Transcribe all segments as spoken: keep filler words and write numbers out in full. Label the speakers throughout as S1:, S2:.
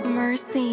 S1: Mercy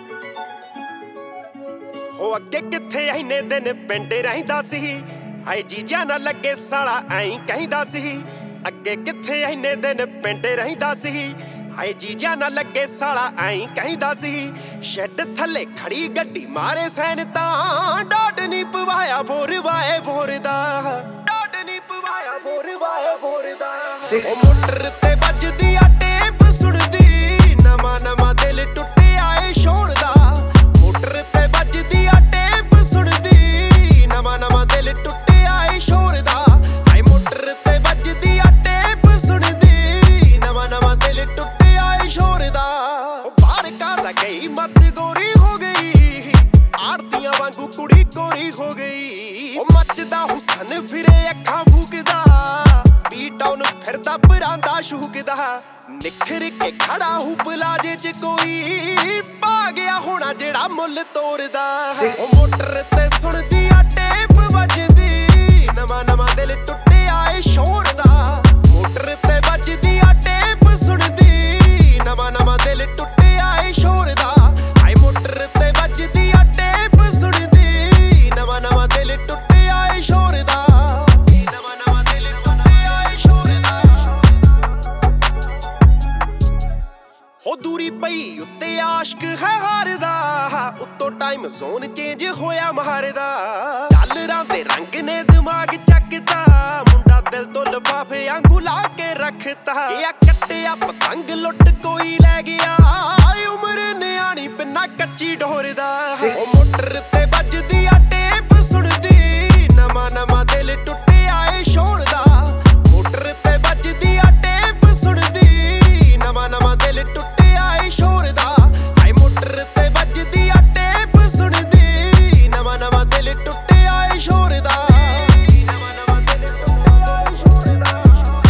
S2: ਹੋ ਅੱਗੇ ਕਿੱਥੇ ਐਨੇ ਦਿਨ ਪਿੰਡ ਰਹਿੰਦਾ ਸੀ ਹਾਏ ਜੀਜਾ ਨਾ ਲੱਗੇ ਸਾਲਾ ਐਂ ਕਹਿੰਦਾ ਸੀ ਅੱਗੇ ਕਿੱਥੇ ਐਨੇ ਦਿਨ ਪਿੰਡ ਰਹਿੰਦਾ ਸੀ ਹਾਏ ਜੀਜਾ ਨਾ ਲੱਗੇ ਸਾਲਾ ਐਂ ਕਹਿੰਦਾ ਸੀ ਸ਼ੈੱਡ ਥੱਲੇ ਖੜੀ ਗੱਡੀ ਮਾਰੇ ਸੈਨ ਤਾਂ ਡਾਟ ਨਹੀਂ ਪਵਾਇਆ ਬੋਰ ਵਾਏ ਬੋਰ ਦਾ ਡਾਟ ਨਹੀਂ ਪਵਾਇਆ ਬੋਰ ਵਾਏ ਬੋਰ ਦਾ ਉਹ ਮੋਟਰ ਤੇ ਵੱਜਦੀ ਆ ਟੇਪ ਸੁਣਦੀ ਨਵਾਂ ਨਵਾਂ ਦਿਲ ਟੁੱਟਿਆ ਏ ਸ਼ੋਰ ਦਾ ਮੋਟਰ ਤੇ ਵੱਜਦੀ ਆ ਟੇਪ ਸੁਣਦੀ ਨਵਾਂ ਨਵਾਂ ਦਿਲ ਟੁੱਟਿਆ ਏ ਸ਼ੋਰ ਦਾ ਹਾਏ ਮੋਟਰ ਤੇ ਵੱਜਦੀ ਆ ਟੇਪ ਸੁਣਦੀ ਨਵਾਂ ਨਵਾਂ ਦਿਲ ਟੁੱਟਿਆ ਏ ਸ਼ੋਰ ਦਾ ਉਹ ਬਾਹਰ ਕਾਦਾ ਗਈ ਮੱਤ ਗੋਰੀ ਹੋ ਗਈ ਆਰਤੀਆਂ ਵਾਂਗੂ ਕੁੜੀ ਗੋਰੀ ਹੋ ਗਈ ਉਹ ਮੱਚਦਾ ਹੁਸਨ ਫਿਰੇ ਅੱਖਾਂ ਫੂਕਦਾ ਬੀਟਾਉਨ ਫਿਰਦਾ ਬਰਾਂਦਾ ਸ਼ੂਕਦਾ ਨਿਖਰ ਕੇ ਖੜਾ ਹੂ ਪਲਾਜੇ ਚ ਕੋਈ ਪਾ ਗਿਆ ਹੋਣਾ ਜਿਹੜਾ ਮੁੱਲ ਤੋੜਦਾ ਉਹ ਮੋਟਰ ਤੇ ਸੁਣਦੀ ਆ ਟੇਪ ਵੱਜਦੀ ਨਵਾਂ ਨਵਾਂ ਦਿਲ ਟੁੱਟਿਆ ਏ ਸ਼ੋਰ ਦਾ ਮੋਟਰ ਤੇ ਵੱਜਦੀ ਆ ਟੇਪ ਸੁਣਦੀ ਨਵਾਂ ਨਵਾਂ ਦਿਲ ਟੁੱਟਿਆ ਏ ਸ਼ੋਰ ਦਾ ਹਾਏ ਮੋਟਰ ਤੇ ਵੱਜਦੀ ਆ ਟੇਪ ਸੁਣਦੀ ਨਵਾਂ ਨਵਾਂ ਦਿਲ ਟੁੱਟਿਆ ਏ ਸ਼ੋਰ ਦਾ ਨਵਾਂ ਨਵਾਂ ਦਿਲ ਟੁੱਟਿਆ ਏ ਸ਼ੋਰ ਦਾ ਹੋ ਦੂਰੀ ਪਈ ਉੱਤੇ ਆਸ਼ਕ ਹੈ ਹਾਰਦਾ ਉੱਤੋਂ ਟਾਈਮ ਜ਼ੋਨ ਚੇਂਜ ਹੋਇਆ ਮਾਰਦਾ ਡਾਲਰਾਂ ਦੇ ਰੰਗ ਨੇ ਦਿਮਾਗ ਚੱਕਦਾ ਮੁੰਡਾ ਦਿਲ ਤੋਂ ਲਿਫਾਫੇ ਵਾਂਗੂ ਲਾ ਕੇ ਰੱਖਤਾ ਇਹ ਕੱਟਿਆ ਪਤੰਗ ਲੁੱਟ ਕੋਈ ਲੈ ਗਿਆ ਉਮਰ ਨਿਆਣੀ ਪਿੰਨਾ ਕੱਚੀ ਢੋਰਦਾ ਉਹ ਮੋਟਰ ਤੇ ਵੱਜਦੀ ਆ ਟੇਪ ਸੁਣਦੀ ਨਵਾਂ ਨਵਾਂ ਦਿਲ ਟੁੱਟਿਆ ਏ ਸ਼ੋਰ ਦਾ ਮੋਟਰ ਤੇ ਵੱਜਦੀ ਆ ਟੇਪ ਸੁਣਦੀ ਨਵਾਂ ਨਵਾਂ ਦਿਲ ਟੁੱਟਿਆ ਏ ਸ਼ੋਰ ਦਾ ਹਾਏ ਮੋਟਰ ਤੇ ਵੱਜਦੀ ਆ ਟੇਪ ਸੁਣਦੀ ਨਵਾਂ ਨਵਾਂ ਦਿਲ ਟੁੱਟਿਆ ਏ ਸ਼ੋਰ ਦਾ ਨਵਾਂ ਨਵਾਂ ਦਿਲ ਟੁੱਟਿਆ ਏ ਸ਼ੋਰ ਦਾ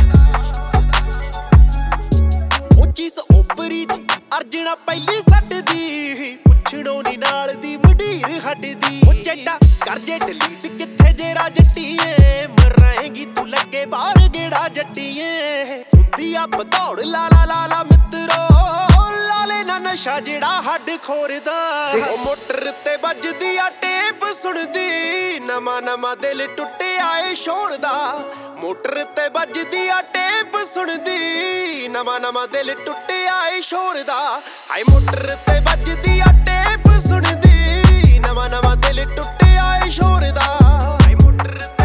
S2: ਉਹ ਚੀਜ਼ ਓਪਰੀ ਜੀ ਅਰਜਣਾ ਪਹਿਲੀ ਸੱਟਦੀ ਪੁੱਛਣੋਂ ਨੀ ਨਾਲ ਦੀ ਮਢੀਰ ਹਟਦੀ ਉਹ ਚੱਡਾ ਕਰ ਜੇ ਡਿਲੀਟ ਕਿੱਥੇ ਜੇਰਾ ਜੱਟੀਏ ਮਰਾਂਗੀ ਤੂੰ ਲੱਗੇ ਬਾਹਰ ਗੇੜਾ ਜੱਟੀਏ ਹੁੰਦੀ ਆ ਬਦੌੜ ਲਾ ਲਾ ਲਾ ਲਾ ਮਿੱਤਰੋ ਲਾਲੇ ਨਾ ਨਸ਼ਾ ਜਿਹੜਾ ਹੱਡ ਖੋਰਦਾ ਉਹ ਮੋਟਰ ਤੇ ਵੱਜਦੀ ਆ ਟੇਪ ਸੁਣਦੀ ਨਵਾਂ ਨਵਾਂ ਦਿਲ ਟੁੱਟਿਆ ਏ ਸ਼ੋਰ ਦਾ ਮੋਟਰ ਤੇ ਵੱਜਦੀ ਆ ਟੇਪ ਸੁਣਦੀ ਨਵਾਂ ਨਵਾਂ ਦਿਲ ਟੁੱਟਿਆ ਏ ਸ਼ੋਰ ਦਾ ਹਾਏ ਮੋਟਰ ਤੇ ਵੱਜਦੀ ਆ ਟੇਪ ਸੁਣਦੀ ਨਵਾਂ ਨਵਾਂ ਦਿਲ ਟੁੱਟਿਆ ਏ ਸ਼ੋਰ ਦਾ ਹਾਏ ਮੋਟਰ